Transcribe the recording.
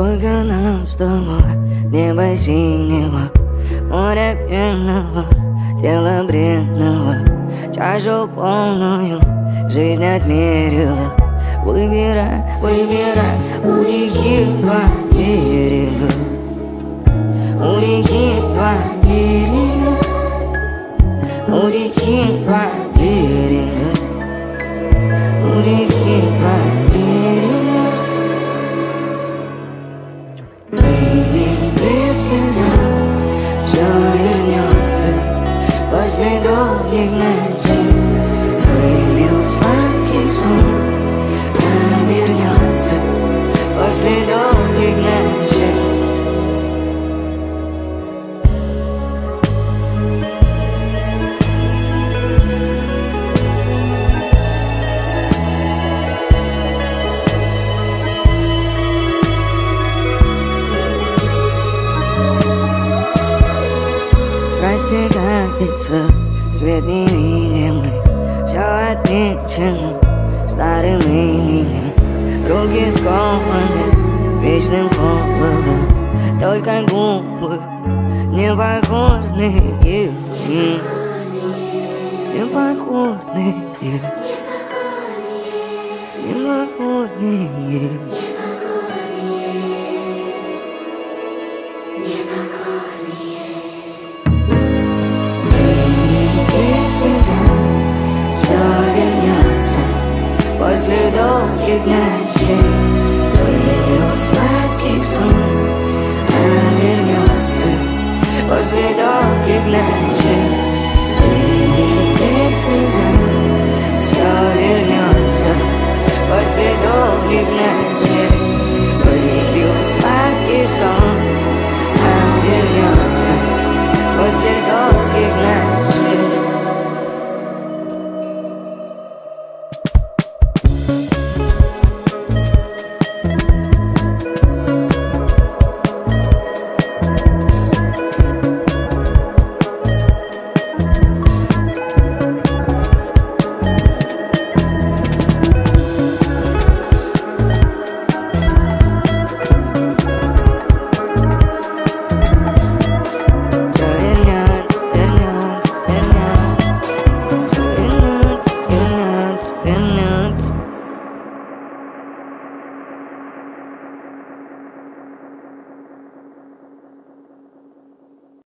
Сколько нам с тобой неба синего, моря пенного, тела бредного, чашу полную жизнь отмерила. Выбирай, выбирай у реки два берега, у реки два берега, у реки два берега, у реки два берега. Мир слезам, все вернется после долгих ночей. Вылил сладкий сон, обернется после долгих ночей. Растекается свет невидимый, все отмечено старым именем. Руки скованы вечным холодом, только губы непокорные, непокорные, непокорные. Все вернется после долгих ночей. Вылил сладкий сон, обернется после долгих ночей. Вылил слеза, все вернется после долгих ночей.